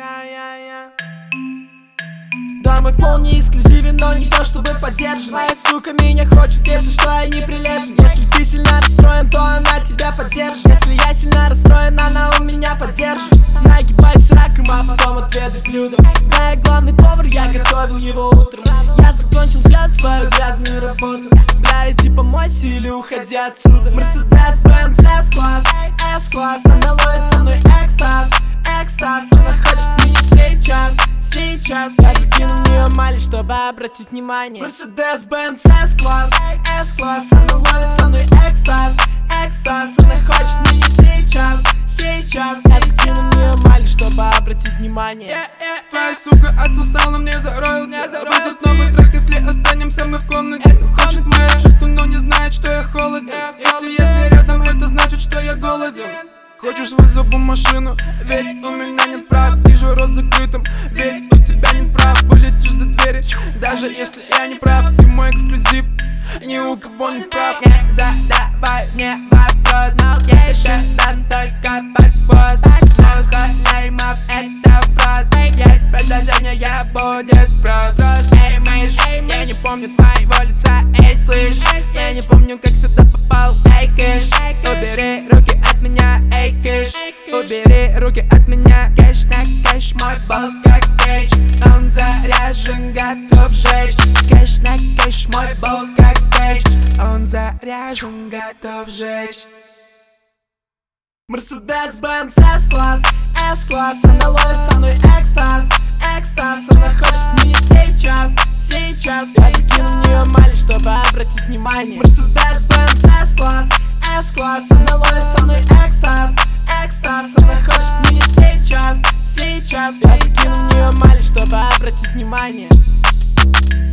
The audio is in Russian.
Да, мой флоу не эксклюзивен, но не то чтобы поддержан. Моя сука меня хочет, если что, я не прилежен. Если ты сильно расстроен, то она тебя поддержит. Если я сильно расстроен, она у меня поддержит. Нагибать с раком, а потом отведать блюдом. Да, я главный повар, я готовил его утром. Я закончил взгляд свою грязную работу. Бля, иди помойся или уходи отсюда. Mercedes-Benz S-класс, S-класс. Она ловит со мной экстаз, экстаз. Она хочет меня сейчас. Сейчас я закину в нее мали, чтобы обратить внимание. Mercedes-Benz S-класс, S-класс. Она ловит со мной экстаз, экстаз. Она хочет меня сейчас, сейчас. Я закину в нее мали, чтобы обратить внимание. Твоя сука отсосала мне за роялти. Будет новый трек, если останемся мы в комнате. Хочет мои чувства, но не знает, что я холоден. Если рядом, это значит, что я голоден. Хочешь вызову машину, ведь у меня нет прав. Вижу рот закрытым, ведь у тебя нет прав. Вылетишь за двери, даже если я не прав. Ты мой эксклюзив, ни у кого не прав. Не задавай мне вопрос, но еще дан только под хвост. Но что леймов это вброс. Есть предложение, будет спрос. Эй, мышь, я не помню твоего лица. Эй, слышь, я не помню, как сюда попал. Эй, кэш, убери руки от меня. Эй, кэш, убери руки от меня. Кэш на кэш, мой болт как стейдж. Он заряжен, готов жечь. Кэш на кэш, мой болт как стейдж. Он заряжен, готов жечь. Mercedes-Benz S-класс, S-класс. Она ловит со мной экстаз, экстаз. Она хочет меня сейчас, сейчас. Я закину в нее мали, чтобы обратить внимание. Mercedes-Benz S-класс, S-класс. Она ловит со мной экстаз, экстаз. Она хочет меня сейчас, сейчас. Я закину в нее мали, чтобы обратить внимание.